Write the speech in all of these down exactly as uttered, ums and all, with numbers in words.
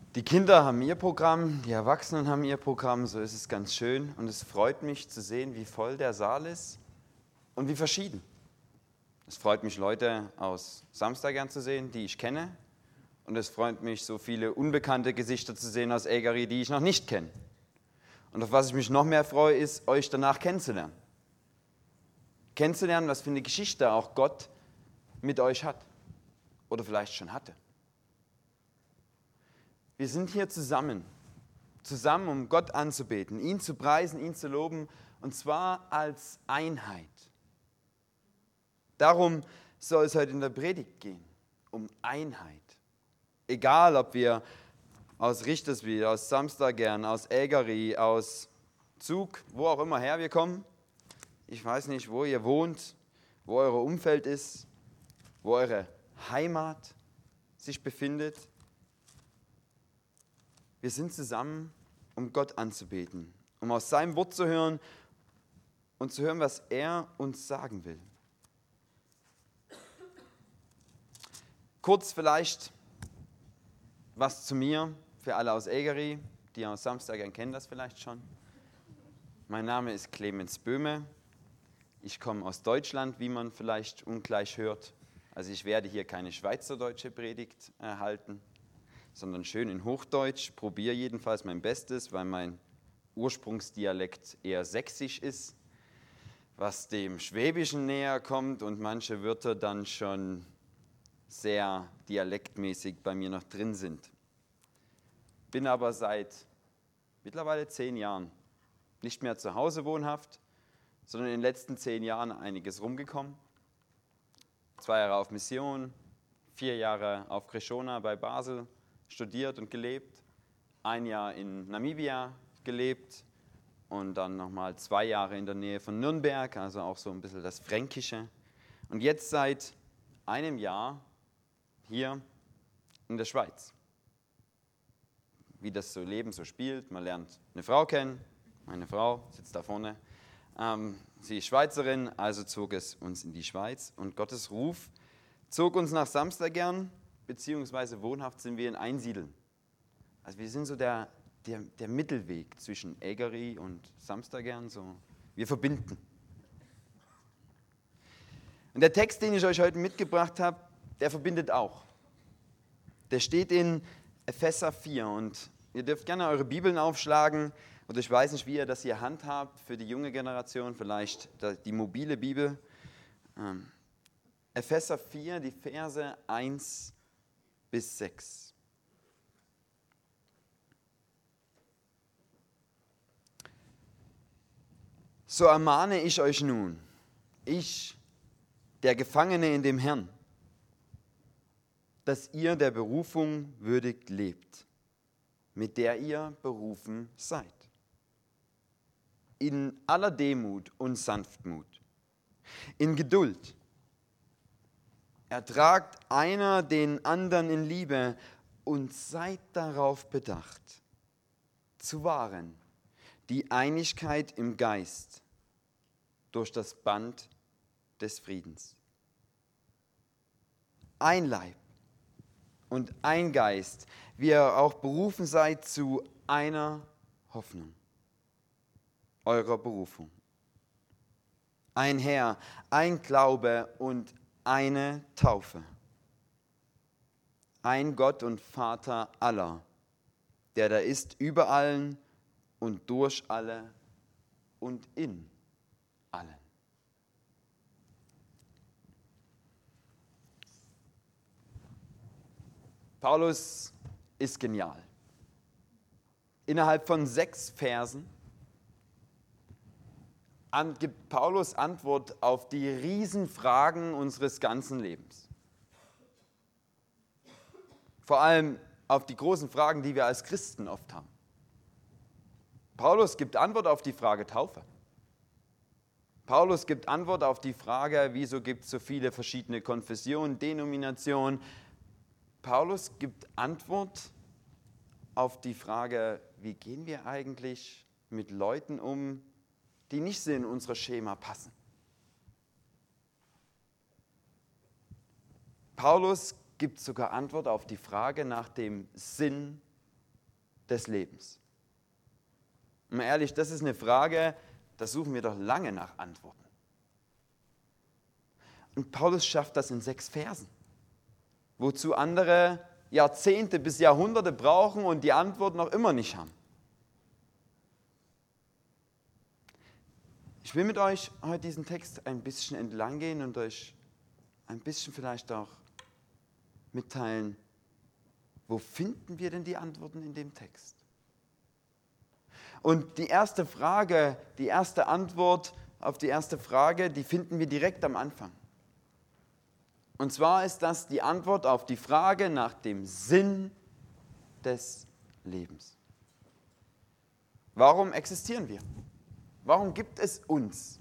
Die Kinder haben ihr Programm, die Erwachsenen haben ihr Programm, so ist es ganz schön. Und es freut mich zu sehen, wie voll der Saal ist und wie verschieden. Es freut mich, Leute aus Samstagern zu sehen, die ich kenne. Und es freut mich, so viele unbekannte Gesichter zu sehen aus Egeri, die ich noch nicht kenne. Und auf was ich mich noch mehr freue, ist, euch danach kennenzulernen. Kennenzulernen, was für eine Geschichte auch Gott mit euch hat oder vielleicht schon hatte. Wir sind hier zusammen, zusammen, um Gott anzubeten, ihn zu preisen, ihn zu loben, und zwar als Einheit. Darum soll es heute in der Predigt gehen, um Einheit. Egal, ob wir aus Richterswil, aus Samstagern, aus Egeri, aus Zug, wo auch immer her wir kommen. Ich weiß nicht, wo ihr wohnt, wo euer Umfeld ist, wo eure Heimat sich befindet. Wir sind zusammen, um Gott anzubeten, um aus seinem Wort zu hören und zu hören, was er uns sagen will. Kurz vielleicht was zu mir, für alle aus Egeri, die aus Samstagern kennen das vielleicht schon. Mein Name ist Clemens Böhme. Ich komme aus Deutschland, wie man vielleicht ungleich hört. Also ich werde hier keine schweizerdeutsche Predigt erhalten, sondern schön in Hochdeutsch. Probiere jedenfalls mein Bestes, weil mein Ursprungsdialekt eher sächsisch ist, was dem Schwäbischen näher kommt und manche Wörter dann schon sehr dialektmäßig bei mir noch drin sind. Bin aber seit mittlerweile zehn Jahren nicht mehr zu Hause wohnhaft, sondern in den letzten zehn Jahren einiges rumgekommen. Zwei Jahre auf Mission, vier Jahre auf Krishona bei Basel studiert und gelebt, ein Jahr in Namibia gelebt und dann nochmal zwei Jahre in der Nähe von Nürnberg, also auch so ein bisschen das Fränkische. Und jetzt seit einem Jahr hier in der Schweiz. Wie das so Leben so spielt, man lernt eine Frau kennen, meine Frau sitzt da vorne, ähm, sie ist Schweizerin, also zog es uns in die Schweiz und Gottes Ruf zog uns nach Samstagern, beziehungsweise wohnhaft sind wir in Einsiedeln. Also wir sind so der, der, der Mittelweg zwischen Egeri und Samstagern, so wir verbinden. Und der Text, den ich euch heute mitgebracht habe, der verbindet auch. Der steht in Epheser vier und ihr dürft gerne eure Bibeln aufschlagen oder ich weiß nicht, wie ihr das hier handhabt für die junge Generation, vielleicht die mobile Bibel. Epheser vier, die Verse eins bis sechs. So ermahne ich euch nun, ich, der Gefangene in dem Herrn, dass ihr der Berufung würdig lebt, mit der ihr berufen seid. In aller Demut und Sanftmut, in Geduld. Ertragt einer den anderen in Liebe und seid darauf bedacht, zu wahren die Einigkeit im Geist durch das Band des Friedens. Ein Leib und ein Geist, wie ihr auch berufen seid zu einer Hoffnung eurer Berufung. Ein Herr, ein Glaube und eine Taufe. Ein Gott und Vater aller, der da ist über allen und durch alle und in allen. Paulus ist genial. Innerhalb von sechs Versen gibt Paulus Antwort auf die Riesenfragen unseres ganzen Lebens. Vor allem auf die großen Fragen, die wir als Christen oft haben. Paulus gibt Antwort auf die Frage Taufe. Paulus gibt Antwort auf die Frage, wieso gibt es so viele verschiedene Konfessionen, Denominationen. Paulus gibt Antwort auf die Frage, wie gehen wir eigentlich mit Leuten um, die nicht so in unser Schema passen. Paulus gibt sogar Antwort auf die Frage nach dem Sinn des Lebens? Und mal ehrlich, das ist eine Frage, da suchen wir doch lange nach Antworten. Und Paulus schafft das in sechs Versen, wozu andere Jahrzehnte bis Jahrhunderte brauchen und die Antwort noch immer nicht haben. Ich will mit euch heute diesen Text ein bisschen entlang gehen und euch ein bisschen vielleicht auch mitteilen, wo finden wir denn die Antworten in dem Text? Und die erste Frage, die erste Antwort auf die erste Frage, die finden wir direkt am Anfang. Und zwar ist das die Antwort auf die Frage nach dem Sinn des Lebens. Warum existieren wir? Warum gibt es uns?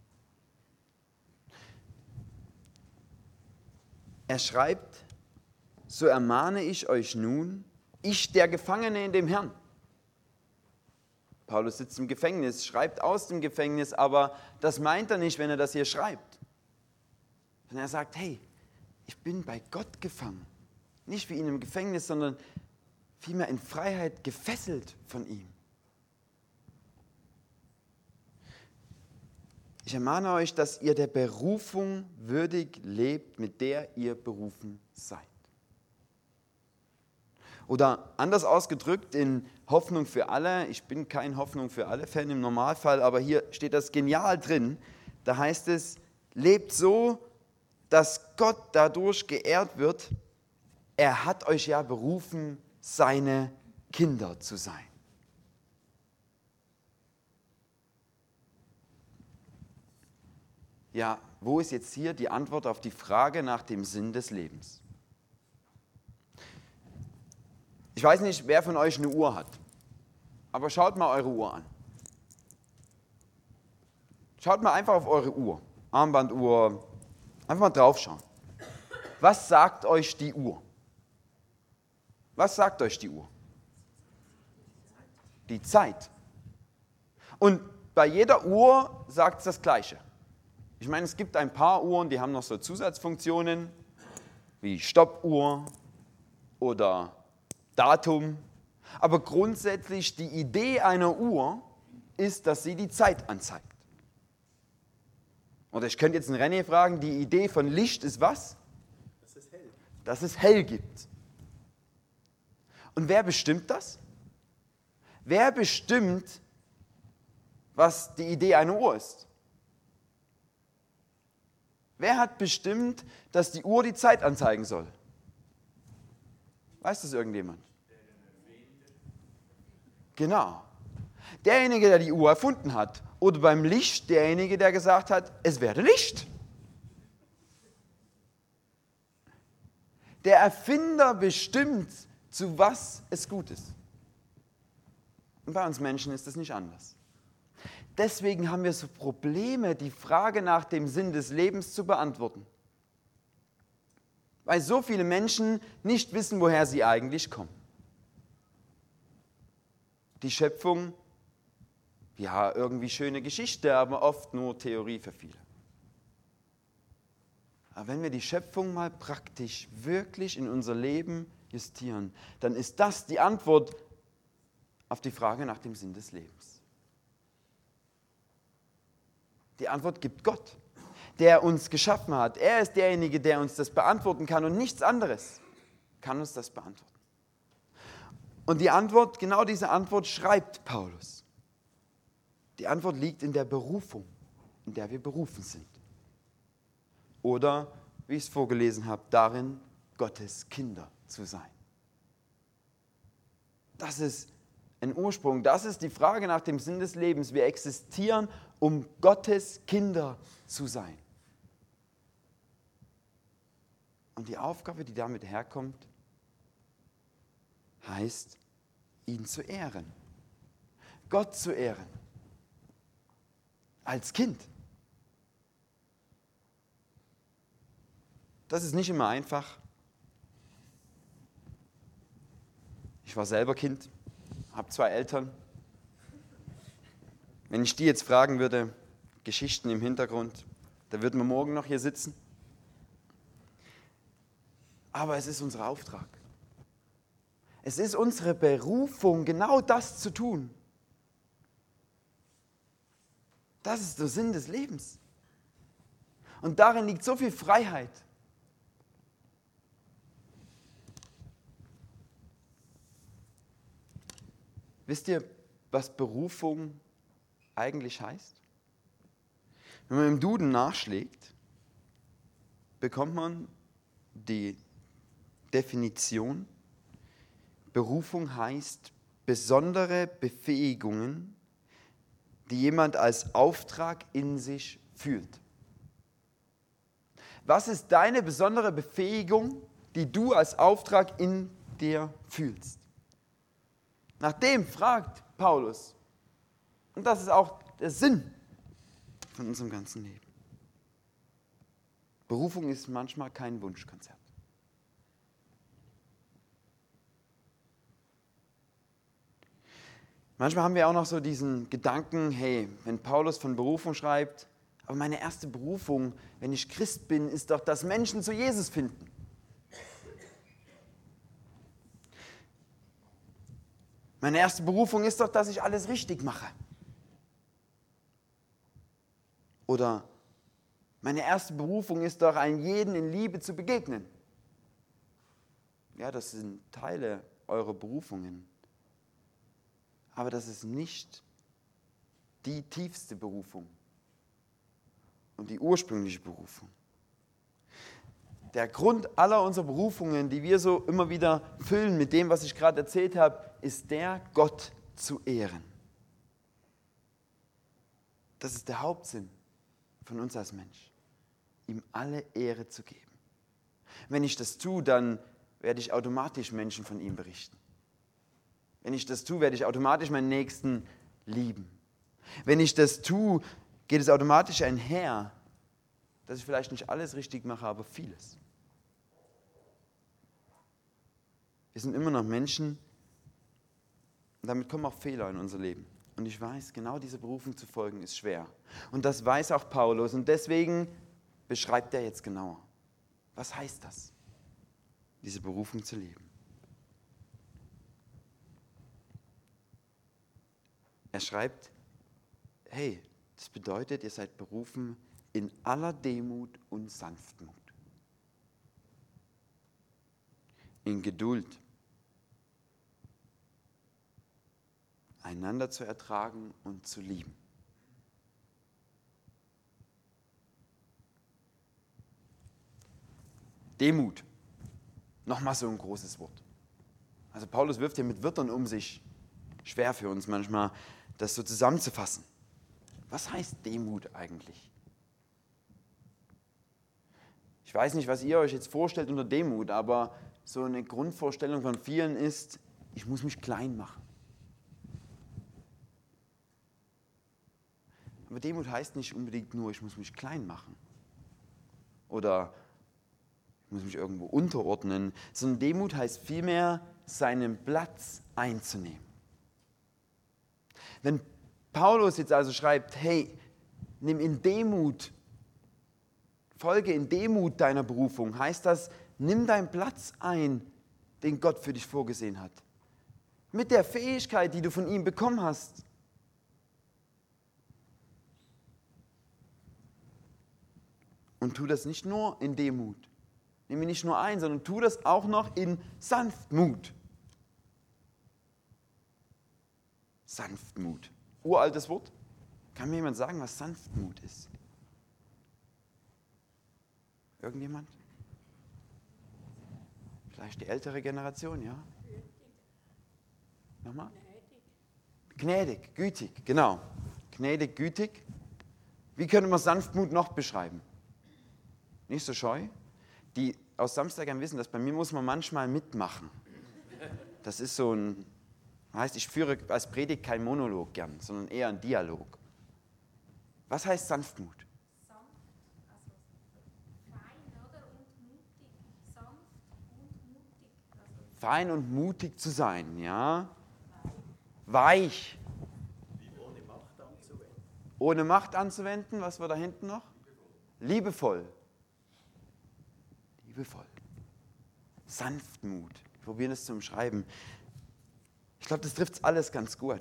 Er schreibt, so ermahne ich euch nun, ich der Gefangene in dem Herrn. Paulus sitzt im Gefängnis, schreibt aus dem Gefängnis, aber das meint er nicht, wenn er das hier schreibt. Sondern er sagt, hey, ich bin bei Gott gefangen. Nicht wie in einem Gefängnis, sondern vielmehr in Freiheit gefesselt von ihm. Ich ermahne euch, dass ihr der Berufung würdig lebt, mit der ihr berufen seid. Oder anders ausgedrückt in Hoffnung für alle, ich bin kein Hoffnung für alle Fan im Normalfall, aber hier steht das genial drin. Da heißt es, lebt so, dass Gott dadurch geehrt wird. Er hat euch ja berufen, seine Kinder zu sein. Ja, wo ist jetzt hier die Antwort auf die Frage nach dem Sinn des Lebens? Ich weiß nicht, wer von euch eine Uhr hat, aber schaut mal eure Uhr an. Schaut mal einfach auf eure Uhr, Armbanduhr, einfach mal draufschauen. Was sagt euch die Uhr? Was sagt euch die Uhr? Die Zeit. Und bei jeder Uhr sagt es das Gleiche. Ich meine, es gibt ein paar Uhren, die haben noch so Zusatzfunktionen, wie Stoppuhr oder Datum. Aber grundsätzlich die Idee einer Uhr ist, dass sie die Zeit anzeigt. Oder ich könnte jetzt einen René fragen, die Idee von Licht ist was? Dass es hell. Dass es hell gibt. Und wer bestimmt das? Wer bestimmt, was die Idee einer Uhr ist? Wer hat bestimmt, dass die Uhr die Zeit anzeigen soll? Weiß das irgendjemand? Genau. Derjenige, der die Uhr erfunden hat. Oder beim Licht derjenige, der gesagt hat, es werde Licht. Der Erfinder bestimmt, zu was es gut ist. Und bei uns Menschen ist das nicht anders. Deswegen haben wir so Probleme, die Frage nach dem Sinn des Lebens zu beantworten. Weil so viele Menschen nicht wissen, woher sie eigentlich kommen. Die Schöpfung, ja, irgendwie schöne Geschichte, aber oft nur Theorie für viele. Aber wenn wir die Schöpfung mal praktisch wirklich in unser Leben justieren, dann ist das die Antwort auf die Frage nach dem Sinn des Lebens. Die Antwort gibt Gott, der uns geschaffen hat. Er ist derjenige, der uns das beantworten kann und nichts anderes kann uns das beantworten. Und die Antwort, genau diese Antwort schreibt Paulus. Die Antwort liegt in der Berufung, in der wir berufen sind. Oder, wie ich es vorgelesen habe, darin, Gottes Kinder zu sein. Das ist ein Ursprung, das ist die Frage nach dem Sinn des Lebens. Wir existieren, um Gottes Kinder zu sein. Und die Aufgabe, die damit herkommt, heißt, ihn zu ehren. Gott zu ehren. Als Kind. Das ist nicht immer einfach. Ich war selber Kind, habe zwei Eltern. Wenn ich die jetzt fragen würde, Geschichten im Hintergrund, da würden wir morgen noch hier sitzen. Aber es ist unser Auftrag. Es ist unsere Berufung, genau das zu tun. Das ist der Sinn des Lebens. Und darin liegt so viel Freiheit. Wisst ihr, was Berufung eigentlich heißt? Wenn man im Duden nachschlägt, bekommt man die Definition: Berufung heißt besondere Befähigungen, die jemand als Auftrag in sich fühlt. Was ist deine besondere Befähigung, die du als Auftrag in dir fühlst? Nach dem fragt Paulus. Und das ist auch der Sinn von unserem ganzen Leben. Berufung ist manchmal kein Wunschkonzert. Manchmal haben wir auch noch so diesen Gedanken, hey, wenn Paulus von Berufung schreibt, aber meine erste Berufung, wenn ich Christ bin, ist doch, dass Menschen zu Jesus finden. Meine erste Berufung ist doch, dass ich alles richtig mache. Oder meine erste Berufung ist doch, einem jeden in Liebe zu begegnen. Ja, das sind Teile eurer Berufungen. Aber das ist nicht die tiefste Berufung und die ursprüngliche Berufung. Der Grund aller unserer Berufungen, die wir so immer wieder füllen mit dem, was ich gerade erzählt habe, ist der, Gott zu ehren. Das ist der Hauptsinn von uns als Mensch, ihm alle Ehre zu geben. Wenn ich das tue, dann werde ich automatisch Menschen von ihm berichten. Wenn ich das tue, werde ich automatisch meinen Nächsten lieben. Wenn ich das tue, geht es automatisch einher, dass ich vielleicht nicht alles richtig mache, aber vieles. Wir sind immer noch Menschen und damit kommen auch Fehler in unser Leben. Und ich weiß, genau dieser Berufung zu folgen ist schwer. Und das weiß auch Paulus und deswegen beschreibt er jetzt genauer. Was heißt das, diese Berufung zu leben? Er schreibt, hey, das bedeutet, ihr seid berufen in aller Demut und Sanftmut, in Geduld, einander zu ertragen und zu lieben. Demut, nochmal so ein großes Wort. Also Paulus wirft hier mit Wörtern um sich, schwer für uns manchmal, das so zusammenzufassen. Was heißt Demut eigentlich? Ich weiß nicht, was ihr euch jetzt vorstellt unter Demut, aber so eine Grundvorstellung von vielen ist, ich muss mich klein machen. Aber Demut heißt nicht unbedingt nur, ich muss mich klein machen oder ich muss mich irgendwo unterordnen, sondern Demut heißt vielmehr, seinen Platz einzunehmen. Wenn Paulus jetzt also schreibt, hey, nimm in Demut, folge in Demut deiner Berufung, heißt das, nimm deinen Platz ein, den Gott für dich vorgesehen hat. Mit der Fähigkeit, die du von ihm bekommen hast. Und tu das nicht nur in Demut. Nimm ihn nicht nur ein, sondern tu das auch noch in Sanftmut. Sanftmut. Uraltes Wort. Kann mir jemand sagen, was Sanftmut ist? Irgendjemand? Vielleicht die ältere Generation, ja? Nochmal? Gnädig, gütig, genau. Gnädig, gütig. Wie könnte man Sanftmut noch beschreiben? Nicht so scheu? Die aus Samstagern wissen das, bei mir muss man manchmal mitmachen. Das ist so ein, heißt, ich führe als Predigt kein Monolog gern, sondern eher einen Dialog. Was heißt Sanftmut? Sanft, also fein, oder? Und mutig. Sanft und mutig. Also Fein und mutig zu sein, ja? Weich. Ohne Macht anzuwenden. Ohne Macht anzuwenden, was war da hinten noch? Liebevoll. Liebevoll. Sanftmut. probieren es zu umschreiben. Ich glaube, das trifft alles ganz gut.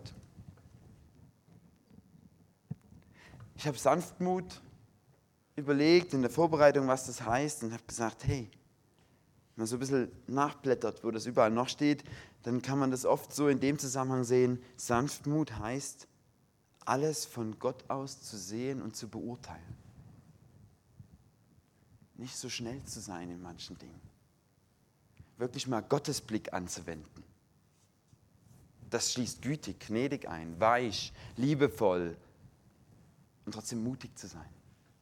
Ich habe Sanftmut überlegt in der Vorbereitung, was das heißt, und habe gesagt, hey, wenn man so ein bisschen nachblättert, wo das überall noch steht, dann kann man das oft so in dem Zusammenhang sehen, Sanftmut heißt, alles von Gott aus zu sehen und zu beurteilen. Nicht so schnell zu sein in manchen Dingen. Wirklich mal Gottes Blick anzuwenden. Das schließt gütig, gnädig ein, weich, liebevoll und trotzdem mutig zu sein.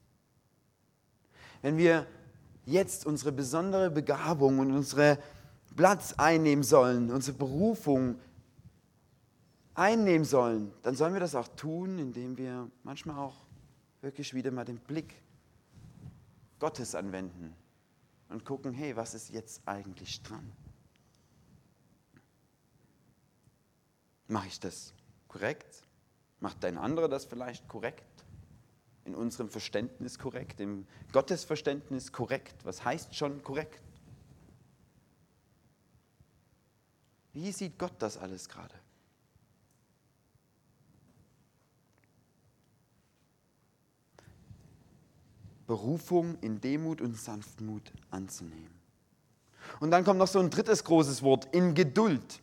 Wenn wir jetzt unsere besondere Begabung und unseren Platz einnehmen sollen, unsere Berufung einnehmen sollen, dann sollen wir das auch tun, indem wir manchmal auch wirklich wieder mal den Blick Gottes anwenden und gucken, hey, was ist jetzt eigentlich dran? Mache ich das korrekt? Macht ein anderer das vielleicht korrekt? In unserem Verständnis korrekt? Im Gottesverständnis korrekt? Was heißt schon korrekt? Wie sieht Gott das alles gerade? Berufung in Demut und Sanftmut anzunehmen. Und dann kommt noch so ein drittes großes Wort, in Geduld.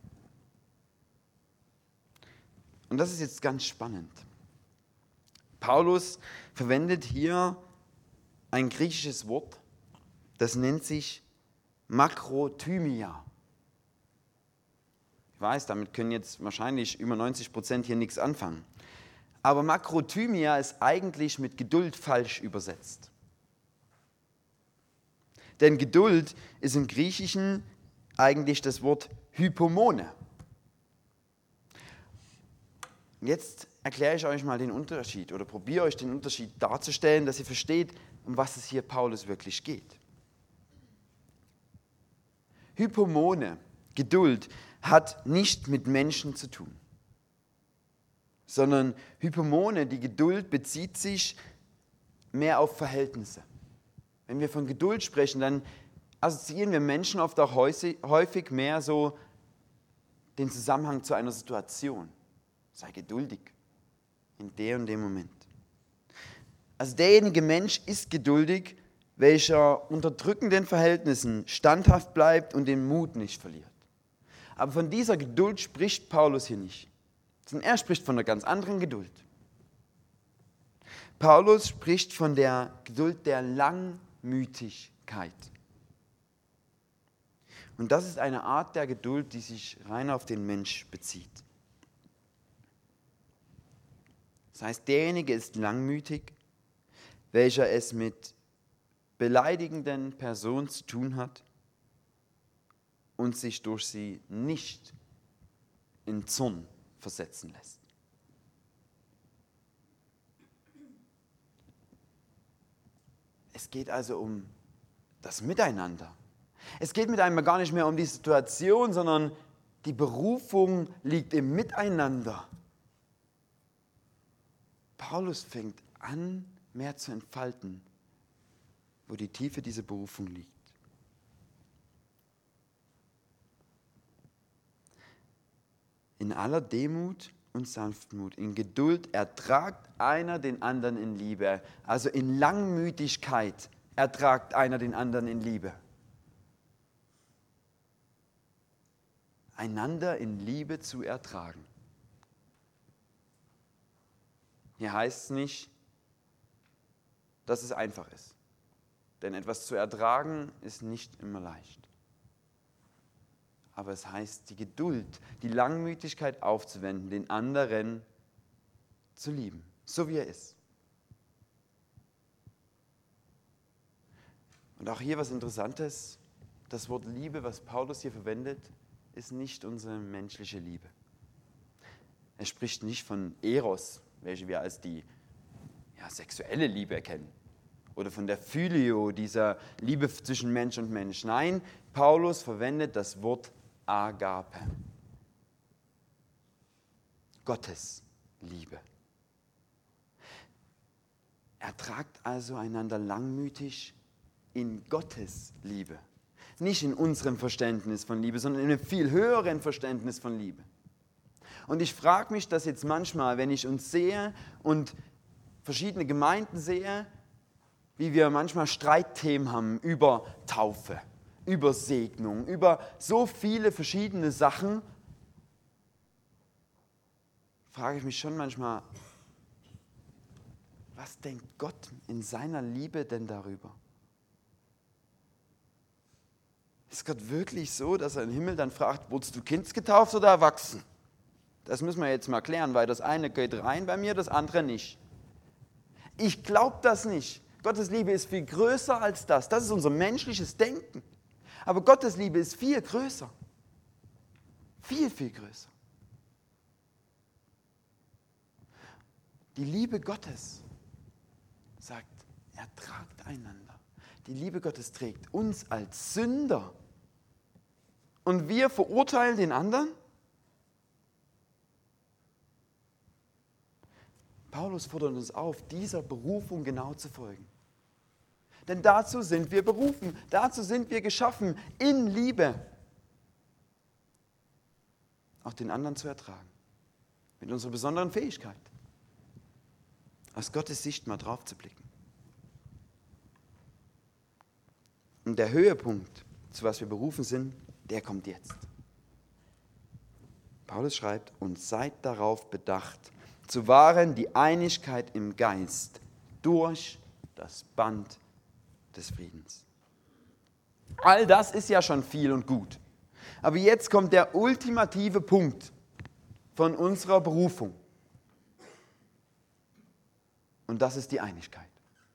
Und das ist jetzt ganz spannend. Paulus verwendet hier ein griechisches Wort, das nennt sich Makrothymia. Ich weiß, damit können jetzt wahrscheinlich über neunzig Prozent hier nichts anfangen. Aber Makrothymia ist eigentlich mit Geduld falsch übersetzt. Denn Geduld ist im Griechischen eigentlich das Wort Hypomone. Jetzt erkläre ich euch mal den Unterschied oder probiere euch den Unterschied darzustellen, dass ihr versteht, um was es hier Paulus wirklich geht. Hypomone, Geduld, hat nicht mit Menschen zu tun, sondern Hypomone, die Geduld, bezieht sich mehr auf Verhältnisse. Wenn wir von Geduld sprechen, dann assoziieren wir Menschen oft auch häufig mehr so den Zusammenhang zu einer Situation. Sei geduldig in dem und dem Moment. Also derjenige Mensch ist geduldig, welcher unter drückenden Verhältnissen standhaft bleibt und den Mut nicht verliert. Aber von dieser Geduld spricht Paulus hier nicht, sondern er spricht von einer ganz anderen Geduld. Paulus spricht von der Geduld der Langmütigkeit. Und das ist eine Art der Geduld, die sich rein auf den Mensch bezieht. Das heißt, derjenige ist langmütig, welcher es mit beleidigenden Personen zu tun hat und sich durch sie nicht in Zorn versetzen lässt. Es geht also um das Miteinander. Es geht mit einem gar nicht mehr um die Situation, sondern die Berufung liegt im Miteinander. Paulus fängt an, mehr zu entfalten, wo die Tiefe dieser Berufung liegt. In aller Demut und Sanftmut, in Geduld ertragt einer den anderen in Liebe. Also in Langmütigkeit ertragt einer den anderen in Liebe. Einander in Liebe zu ertragen. Hier heißt es nicht, dass es einfach ist. Denn etwas zu ertragen ist nicht immer leicht. Aber es heißt, die Geduld, die Langmütigkeit aufzuwenden, den anderen zu lieben, so wie er ist. Und auch hier was Interessantes, das Wort Liebe, was Paulus hier verwendet, ist nicht unsere menschliche Liebe. Er spricht nicht von Eros, welche wir als die ja, sexuelle Liebe erkennen. Oder von der Phileo, dieser Liebe zwischen Mensch und Mensch. Nein, Paulus verwendet das Wort Agape. Gottes Liebe. Ertragt also einander langmütig in Gottes Liebe. Nicht in unserem Verständnis von Liebe, sondern in einem viel höheren Verständnis von Liebe. Und ich frage mich das jetzt manchmal, wenn ich uns sehe und verschiedene Gemeinden sehe, wie wir manchmal Streitthemen haben über Taufe, über Segnung, über so viele verschiedene Sachen, frage ich mich schon manchmal, was denkt Gott in seiner Liebe denn darüber? Ist Gott wirklich so, dass er im Himmel dann fragt, wurdest du Kind getauft oder erwachsen? Das müssen wir jetzt mal klären, weil das eine geht rein bei mir, das andere nicht. Ich glaube das nicht. Gottes Liebe ist viel größer als das. Das ist unser menschliches Denken. Aber Gottes Liebe ist viel größer. Viel, viel größer. Die Liebe Gottes sagt, ertragt einander. Die Liebe Gottes trägt uns als Sünder. Und wir verurteilen den anderen? Paulus fordert uns auf, dieser Berufung genau zu folgen. Denn dazu sind wir berufen, dazu sind wir geschaffen, in Liebe auch den anderen zu ertragen. Mit unserer besonderen Fähigkeit, aus Gottes Sicht mal drauf zu blicken. Und der Höhepunkt, zu was wir berufen sind, der kommt jetzt. Paulus schreibt, und seid darauf bedacht, zu wahren die Einigkeit im Geist durch das Band des Friedens. All das ist ja schon viel und gut. Aber jetzt kommt der ultimative Punkt von unserer Berufung. Und das ist die Einigkeit.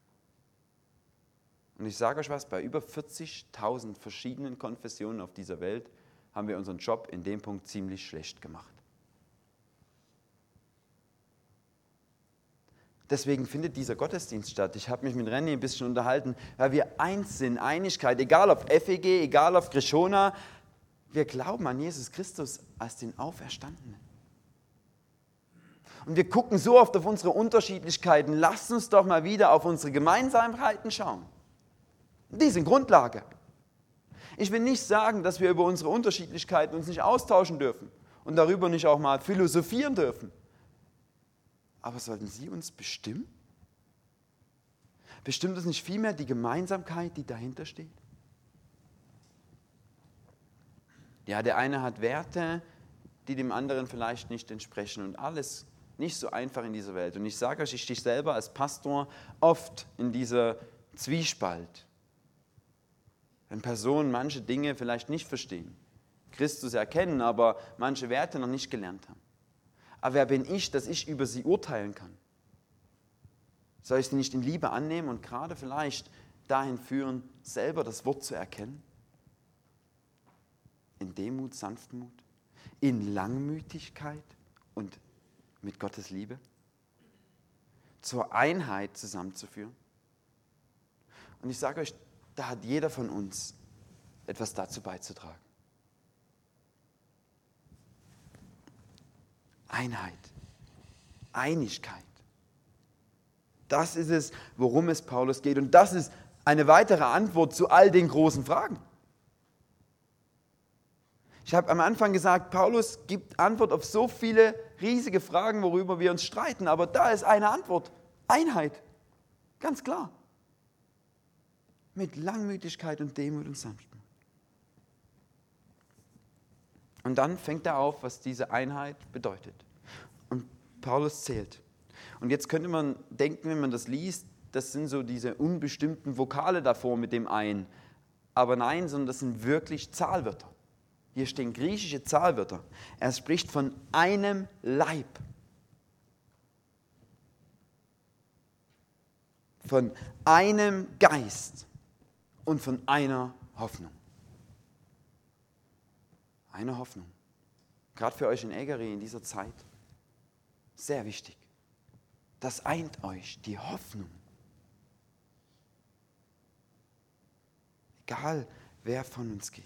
Und ich sage euch was, bei über vierzigtausend verschiedenen Konfessionen auf dieser Welt haben wir unseren Job in dem Punkt ziemlich schlecht gemacht. Deswegen findet dieser Gottesdienst statt. Ich habe mich mit René ein bisschen unterhalten, weil wir eins sind, Einigkeit, egal auf F E G, egal auf Krishona. Wir glauben an Jesus Christus als den Auferstandenen. Und wir gucken so oft auf unsere Unterschiedlichkeiten. Lasst uns doch mal wieder auf unsere Gemeinsamkeiten schauen. Die sind Grundlage. Ich will nicht sagen, dass wir über unsere Unterschiedlichkeiten uns nicht austauschen dürfen und darüber nicht auch mal philosophieren dürfen. Aber sollten sie uns bestimmen? Bestimmt es nicht vielmehr die Gemeinsamkeit, die dahinter steht? Ja, der eine hat Werte, die dem anderen vielleicht nicht entsprechen und alles nicht so einfach in dieser Welt. Und ich sage euch, ich stehe selber als Pastor oft in dieser Zwiespalt. Wenn Personen manche Dinge vielleicht nicht verstehen, Christus erkennen, aber manche Werte noch nicht gelernt haben. Aber wer bin ich, dass ich über sie urteilen kann? Soll ich sie nicht in Liebe annehmen und gerade vielleicht dahin führen, selber das Wort zu erkennen? In Demut, Sanftmut, in Langmütigkeit und mit Gottes Liebe? Zur Einheit zusammenzuführen? Und ich sage euch, da hat jeder von uns etwas dazu beizutragen. Einheit, Einigkeit. Das ist es, worum es Paulus geht. Und das ist eine weitere Antwort zu all den großen Fragen. Ich habe am Anfang gesagt, Paulus gibt Antwort auf so viele riesige Fragen, worüber wir uns streiten. Aber da ist eine Antwort. Einheit. Ganz klar. Mit Langmütigkeit und Demut und Sanftmut. Und dann fängt er auf, was diese Einheit bedeutet. Und Paulus zählt. Und jetzt könnte man denken, wenn man das liest, das sind so diese unbestimmten Vokale davor mit dem Ein. Aber nein, sondern das sind wirklich Zahlwörter. Hier stehen griechische Zahlwörter. Er spricht von einem Leib. Von einem Geist und von einer Hoffnung. Eine Hoffnung. Gerade für euch in Egeri in dieser Zeit. Sehr wichtig. Das eint euch, die Hoffnung. Egal, wer von uns geht.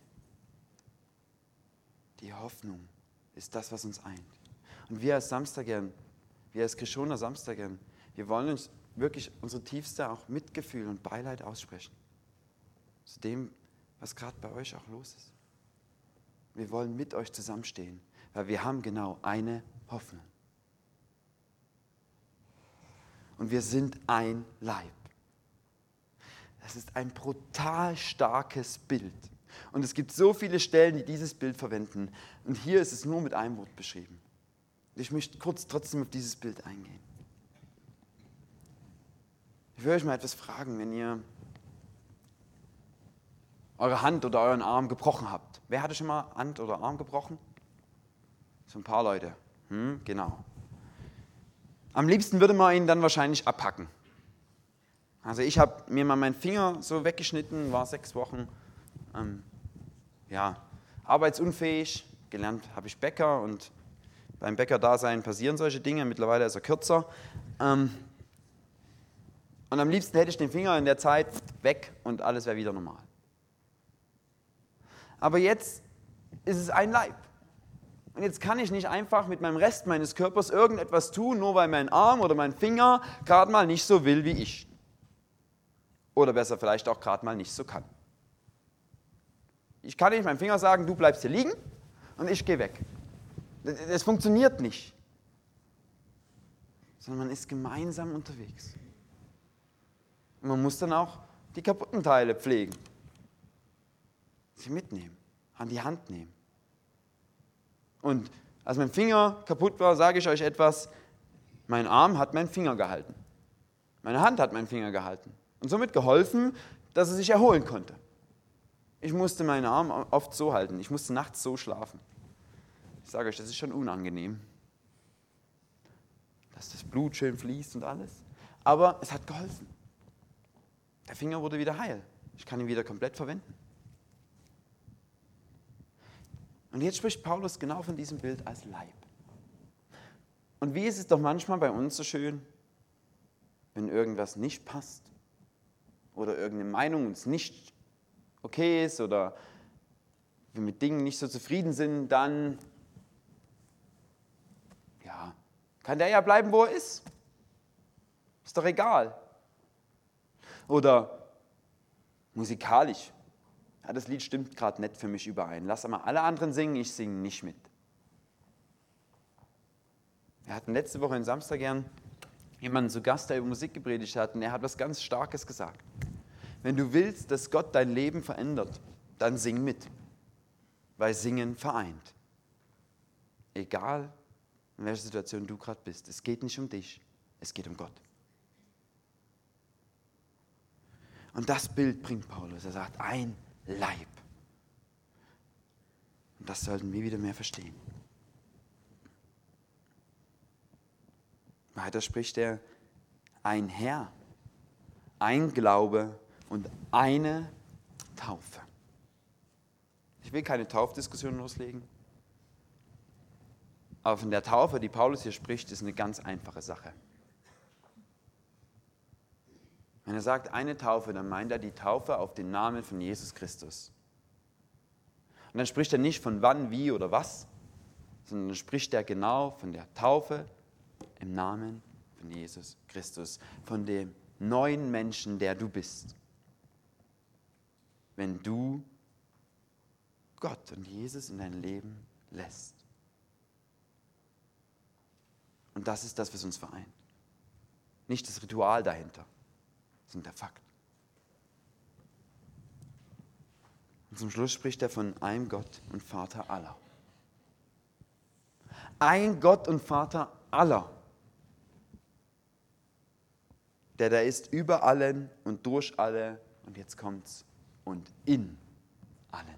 Die Hoffnung ist das, was uns eint. Und wir als Samstagern, wir als Krishona Samstagern, wir wollen uns wirklich unsere tiefste auch Mitgefühl und Beileid aussprechen. Zu dem, was gerade bei euch auch los ist. Wir wollen mit euch zusammenstehen, weil wir haben genau eine Hoffnung. Und wir sind ein Leib. Das ist ein brutal starkes Bild. Und es gibt so viele Stellen, die dieses Bild verwenden. Und hier ist es nur mit einem Wort beschrieben. Ich möchte kurz trotzdem auf dieses Bild eingehen. Ich will euch mal etwas fragen, wenn ihr eure Hand oder euren Arm gebrochen habt. Wer hatte schon mal Hand oder Arm gebrochen? So ein paar Leute. Hm, genau. Am liebsten würde man ihn dann wahrscheinlich abhacken. Also ich habe mir mal meinen Finger so weggeschnitten, war sechs Wochen ähm, ja, arbeitsunfähig. Gelernt habe ich Bäcker und beim Bäckerdasein passieren solche Dinge. Mittlerweile ist er kürzer. Ähm, und am liebsten hätte ich den Finger in der Zeit weg und alles wäre wieder normal. Aber jetzt ist es ein Leib. Und jetzt kann ich nicht einfach mit meinem Rest meines Körpers irgendetwas tun, nur weil mein Arm oder mein Finger gerade mal nicht so will wie ich. Oder besser vielleicht auch gerade mal nicht so kann. Ich kann nicht meinem Finger sagen, du bleibst hier liegen und ich gehe weg. Das funktioniert nicht. Sondern man ist gemeinsam unterwegs. Und man muss dann auch die kaputten Teile pflegen. Sie mitnehmen, an die Hand nehmen. Und als mein Finger kaputt war, sage ich euch etwas, mein Arm hat meinen Finger gehalten. Meine Hand hat meinen Finger gehalten. Und somit geholfen, dass er sich erholen konnte. Ich musste meinen Arm oft so halten, ich musste nachts so schlafen. Ich sage euch, das ist schon unangenehm. Dass das Blut schön fließt und alles. Aber es hat geholfen. Der Finger wurde wieder heil. Ich kann ihn wieder komplett verwenden. Und jetzt spricht Paulus genau von diesem Bild als Leib. Und wie ist es doch manchmal bei uns so schön, wenn irgendwas nicht passt oder irgendeine Meinung uns nicht okay ist oder wir mit Dingen nicht so zufrieden sind, dann ja, kann der ja bleiben, wo er ist. Ist doch egal. Oder musikalisch. Ja, das Lied stimmt gerade nicht für mich überein. Lass mal alle anderen singen, ich singe nicht mit. Wir hatten letzte Woche in Samstagern jemanden zu Gast, der über Musik gepredigt hat, und er hat was ganz Starkes gesagt. Wenn du willst, dass Gott dein Leben verändert, dann sing mit, weil Singen vereint. Egal, in welcher Situation du gerade bist. Es geht nicht um dich, es geht um Gott. Und das Bild bringt Paulus. Er sagt, ein Leib. Und das sollten wir wieder mehr verstehen. Weiter spricht er, ein Herr, ein Glaube und eine Taufe. Ich will keine Taufdiskussion loslegen, aber von der Taufe, die Paulus hier spricht, ist eine ganz einfache Sache. Wenn er sagt, eine Taufe, dann meint er die Taufe auf den Namen von Jesus Christus. Und dann spricht er nicht von wann, wie oder was, sondern dann spricht er genau von der Taufe im Namen von Jesus Christus, von dem neuen Menschen, der du bist. Wenn du Gott und Jesus in dein Leben lässt. Und das ist das, was uns vereint. Nicht das Ritual dahinter, sondern der Fakt. Und zum Schluss spricht er von einem Gott und Vater aller. Ein Gott und Vater aller. Der da ist über allen und durch alle, und jetzt kommt's, und in allen.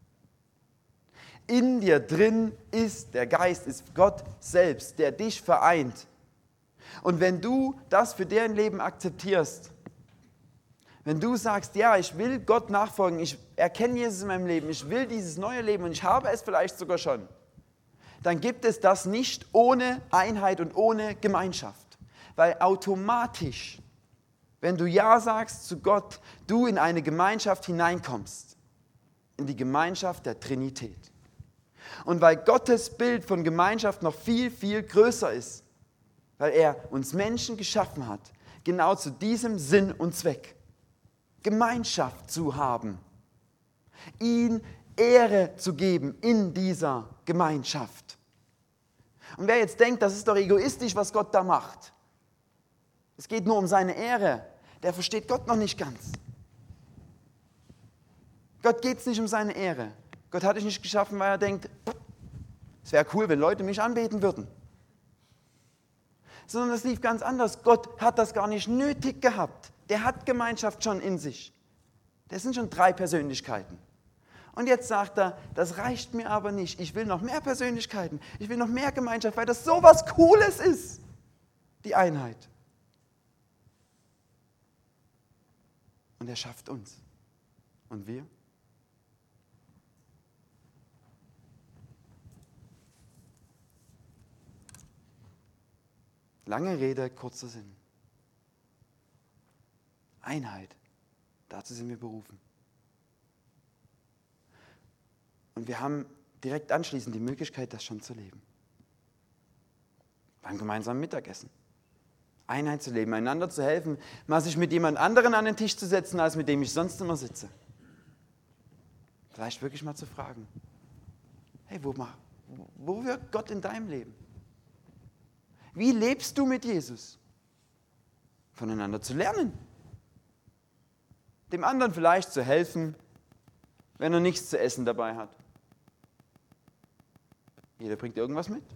In dir drin ist der Geist, ist Gott selbst, der dich vereint. Und wenn du das für dein Leben akzeptierst, wenn du sagst, ja, ich will Gott nachfolgen, ich erkenne Jesus in meinem Leben, ich will dieses neue Leben und ich habe es vielleicht sogar schon, dann gibt es das nicht ohne Einheit und ohne Gemeinschaft. Weil automatisch, wenn du Ja sagst zu Gott, du in eine Gemeinschaft hineinkommst, in die Gemeinschaft der Trinität. Und weil Gottes Bild von Gemeinschaft noch viel, viel größer ist, weil er uns Menschen geschaffen hat, genau zu diesem Sinn und Zweck, Gemeinschaft zu haben. ihn Ehre zu geben in dieser Gemeinschaft. Und wer jetzt denkt, das ist doch egoistisch, was Gott da macht, es geht nur um seine Ehre, der versteht Gott noch nicht ganz. Gott geht es nicht um seine Ehre. Gott hat dich nicht geschaffen, weil er denkt, es wäre cool, wenn Leute mich anbeten würden. Sondern das lief ganz anders. Gott hat das gar nicht nötig gehabt. Der hat Gemeinschaft schon in sich. Das sind schon drei Persönlichkeiten. Und jetzt sagt er, das reicht mir aber nicht. Ich will noch mehr Persönlichkeiten. Ich will noch mehr Gemeinschaft, weil das so was Cooles ist. Die Einheit. Und er schafft uns. Und wir? Lange Rede, kurzer Sinn. Einheit. Dazu sind wir berufen. Und wir haben direkt anschließend die Möglichkeit, das schon zu leben. Beim gemeinsamen Mittagessen. Einheit zu leben, einander zu helfen, mal sich mit jemand anderen an den Tisch zu setzen, als mit dem ich sonst immer sitze. Vielleicht wirklich mal zu fragen, hey, wo, wo wirkt Gott in deinem Leben? Wie lebst du mit Jesus? Voneinander zu lernen. Dem anderen vielleicht zu helfen, wenn er nichts zu essen dabei hat. Jeder bringt irgendwas mit.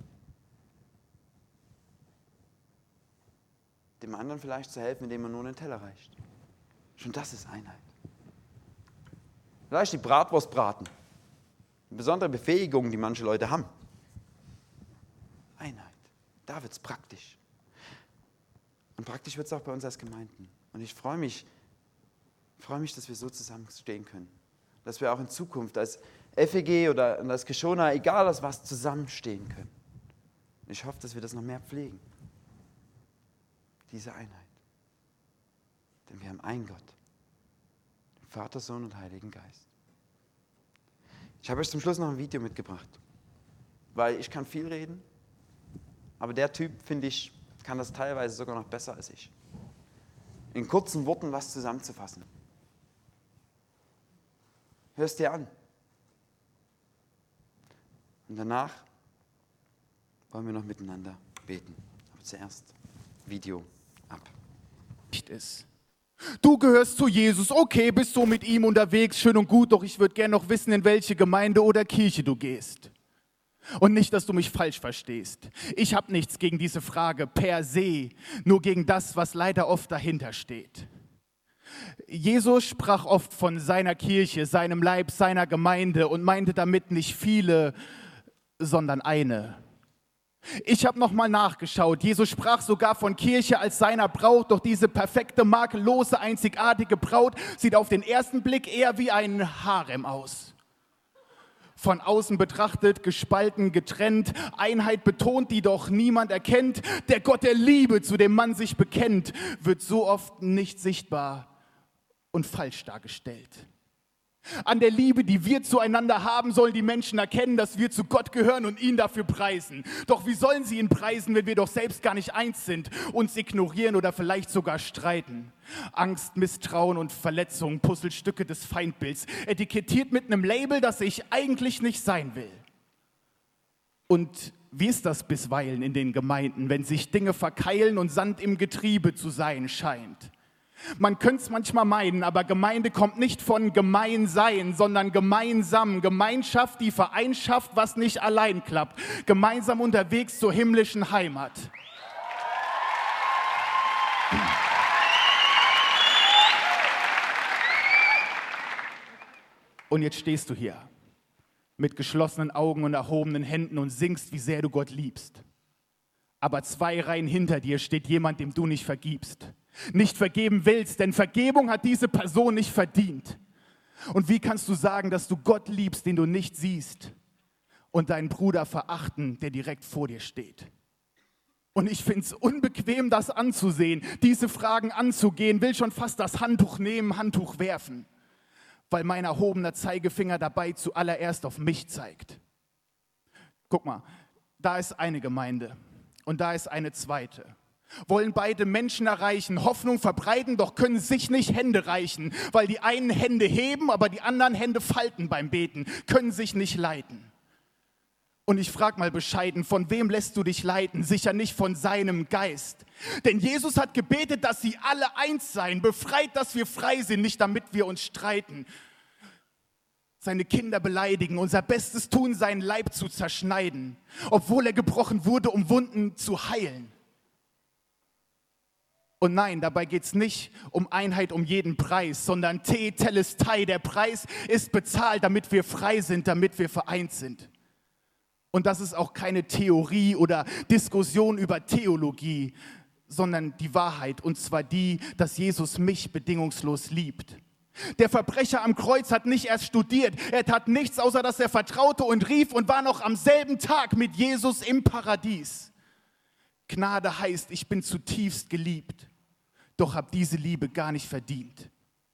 Dem anderen vielleicht zu helfen, indem er nur einen Teller reicht. Schon das ist Einheit. Vielleicht die Bratwurst braten. Eine besondere Befähigung, die manche Leute haben. Einheit. Da wird es praktisch. Und praktisch wird es auch bei uns als Gemeinden. Und ich freue mich, freue mich, dass wir so zusammenstehen können. Dass wir auch in Zukunft als F E G oder als Geschona, egal aus was, zusammenstehen können. Und ich hoffe, dass wir das noch mehr pflegen. Diese Einheit. Denn wir haben einen Gott. Den Vater, Sohn und Heiligen Geist. Ich habe euch zum Schluss noch ein Video mitgebracht. Weil ich kann viel reden. Aber der Typ, finde ich, kann das teilweise sogar noch besser als ich. In kurzen Worten was zusammenzufassen. Hörst dir an. Und danach wollen wir noch miteinander beten. Aber zuerst Video ab. Ist. Du gehörst zu Jesus, okay, bist so mit ihm unterwegs, schön und gut, doch ich würde gerne noch wissen, in welche Gemeinde oder Kirche du gehst. Und nicht, dass du mich falsch verstehst. Ich habe nichts gegen diese Frage per se, nur gegen das, was leider oft dahinter steht. Jesus sprach oft von seiner Kirche, seinem Leib, seiner Gemeinde und meinte damit nicht viele, sondern eine. Ich habe nochmal nachgeschaut. Jesus sprach sogar von Kirche als seiner Braut, doch diese perfekte, makellose, einzigartige Braut sieht auf den ersten Blick eher wie ein Harem aus. Von außen betrachtet, gespalten, getrennt, Einheit betont, die doch niemand erkennt. Der Gott der Liebe, zu dem man sich bekennt, wird so oft nicht sichtbar und falsch dargestellt. An der Liebe, die wir zueinander haben, sollen die Menschen erkennen, dass wir zu Gott gehören und ihn dafür preisen. Doch wie sollen sie ihn preisen, wenn wir doch selbst gar nicht eins sind, uns ignorieren oder vielleicht sogar streiten? Angst, Misstrauen und Verletzung, Puzzlestücke des Feindbilds, etikettiert mit einem Label, das ich eigentlich nicht sein will. Und wie ist das bisweilen in den Gemeinden, wenn sich Dinge verkeilen und Sand im Getriebe zu sein scheint? Man könnte es manchmal meinen, aber Gemeinde kommt nicht von Gemeinsein, sondern gemeinsam. Gemeinschaft, die vereinschafft, was nicht allein klappt. Gemeinsam unterwegs zur himmlischen Heimat. Und jetzt stehst du hier mit geschlossenen Augen und erhobenen Händen und singst, wie sehr du Gott liebst. Aber zwei Reihen hinter dir steht jemand, dem du nicht vergibst. Nicht vergeben willst, denn Vergebung hat diese Person nicht verdient. Und wie kannst du sagen, dass du Gott liebst, den du nicht siehst, und deinen Bruder verachten, der direkt vor dir steht? Und ich finde es unbequem, das anzusehen, diese Fragen anzugehen, will schon fast das Handtuch nehmen, Handtuch werfen, weil mein erhobener Zeigefinger dabei zuallererst auf mich zeigt. Guck mal, da ist eine Gemeinde und da ist eine zweite. wollen beide Menschen erreichen, Hoffnung verbreiten, doch können sich nicht Hände reichen, weil die einen Hände heben, aber die anderen Hände falten beim Beten, können sich nicht leiten. Und ich frage mal bescheiden, von wem lässt du dich leiten? Sicher nicht von seinem Geist. Denn Jesus hat gebetet, dass sie alle eins seien, befreit, dass wir frei sind, nicht damit wir uns streiten. Seine Kinder beleidigen, unser Bestes tun, seinen Leib zu zerschneiden, obwohl er gebrochen wurde, um Wunden zu heilen. Und nein, dabei geht es nicht um Einheit um jeden Preis, sondern te telestai, der Preis ist bezahlt, damit wir frei sind, damit wir vereint sind. Und das ist auch keine Theorie oder Diskussion über Theologie, sondern die Wahrheit, und zwar die, dass Jesus mich bedingungslos liebt. Der Verbrecher am Kreuz hat nicht erst studiert, er tat nichts, außer dass er vertraute und rief und war noch am selben Tag mit Jesus im Paradies. Gnade heißt, ich bin zutiefst geliebt, doch habe diese Liebe gar nicht verdient.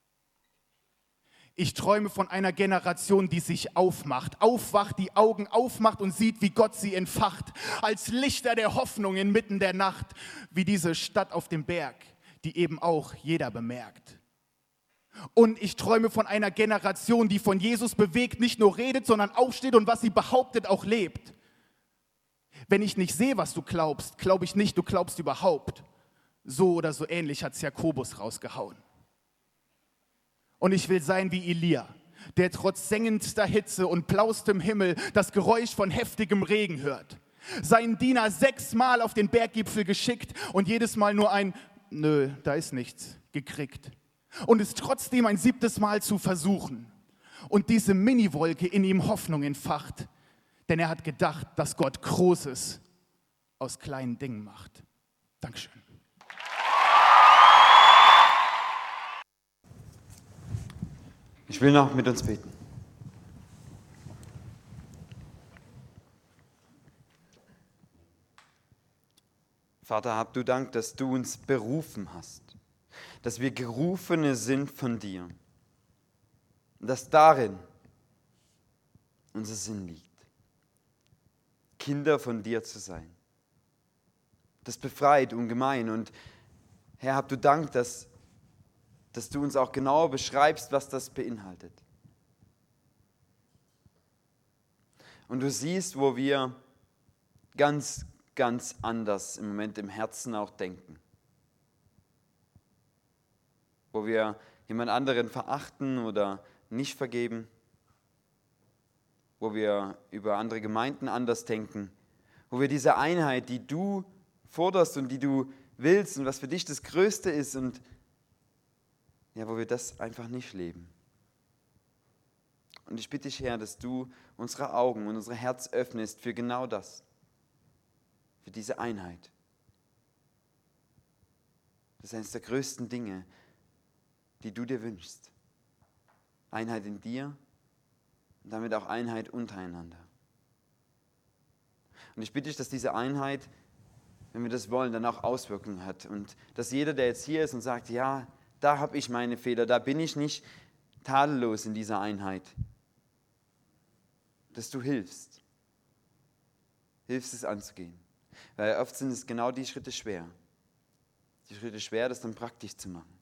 Ich träume von einer Generation, die sich aufmacht, aufwacht, die Augen aufmacht und sieht, wie Gott sie entfacht, als Lichter der Hoffnung inmitten der Nacht, wie diese Stadt auf dem Berg, die eben auch jeder bemerkt. Und ich träume von einer Generation, die von Jesus bewegt nicht nur redet, sondern aufsteht und was sie behauptet, auch lebt. Wenn ich nicht sehe, was du glaubst, glaube ich nicht, du glaubst überhaupt. So oder so ähnlich hat es Jakobus rausgehauen. Und ich will sein wie Elia, der trotz sengendster Hitze und blaustem Himmel das Geräusch von heftigem Regen hört. Seinen Diener sechsmal auf den Berggipfel geschickt und jedes Mal nur ein Nö, da ist nichts gekriegt. Und es trotzdem ein siebtes Mal zu versuchen. Und diese Miniwolke in ihm Hoffnung entfacht, denn er hat gedacht, dass Gott Großes aus kleinen Dingen macht. Dankeschön. Ich will noch mit uns beten. Vater, hab du Dank, dass du uns berufen hast, dass wir Gerufene sind von dir und dass darin unser Sinn liegt, Kinder von dir zu sein. Das befreit ungemein und Herr, hab du Dank, dass dass du uns auch genauer beschreibst, was das beinhaltet. Und du siehst, wo wir ganz, ganz anders im Moment im Herzen auch denken. Wo wir jemand anderen verachten oder nicht vergeben. Wo wir über andere Gemeinden anders denken. Wo wir diese Einheit, die du forderst und die du willst und was für dich das Größte ist und ja, wo wir das einfach nicht leben. Und ich bitte dich, Herr, dass du unsere Augen und unser Herz öffnest für genau das, für diese Einheit. Das ist eines der größten Dinge, die du dir wünschst. Einheit in dir und damit auch Einheit untereinander. Und ich bitte dich, dass diese Einheit, wenn wir das wollen, dann auch Auswirkungen hat. Und dass jeder, der jetzt hier ist und sagt, ja, da habe ich meine Fehler, da bin ich nicht tadellos in dieser Einheit, dass du hilfst. Hilfst es anzugehen. Weil oft sind es genau die Schritte schwer. Die Schritte schwer, das dann praktisch zu machen.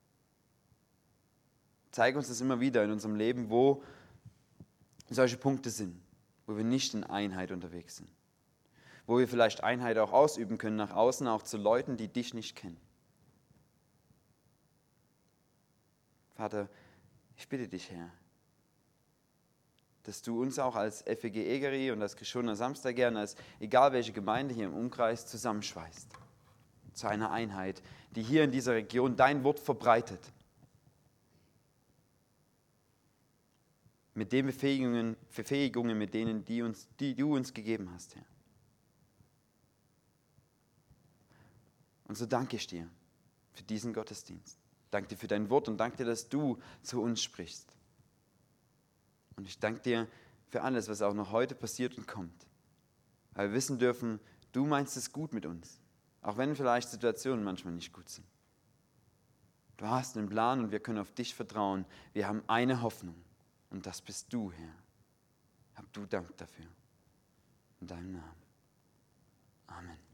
Zeig uns das immer wieder in unserem Leben, wo solche Punkte sind, wo wir nicht in Einheit unterwegs sind. Wo wir vielleicht Einheit auch ausüben können nach außen, auch zu Leuten, die dich nicht kennen. Vater, ich bitte dich, Herr, dass du uns auch als F E G Egeri und als Geschoner Samstag gerne, als egal welche Gemeinde hier im Umkreis zusammenschweißt. Zu einer Einheit, die hier in dieser Region dein Wort verbreitet. Mit den Befähigungen, Befähigungen mit denen, die, uns, die du uns gegeben hast, Herr. Und so danke ich dir für diesen Gottesdienst. Danke dir für dein Wort und danke dir, dass du zu uns sprichst. Und ich danke dir für alles, was auch noch heute passiert und kommt. Weil wir wissen dürfen, du meinst es gut mit uns. Auch wenn vielleicht Situationen manchmal nicht gut sind. Du hast einen Plan und wir können auf dich vertrauen. Wir haben eine Hoffnung und das bist du, Herr. Hab du Dank dafür. In deinem Namen. Amen.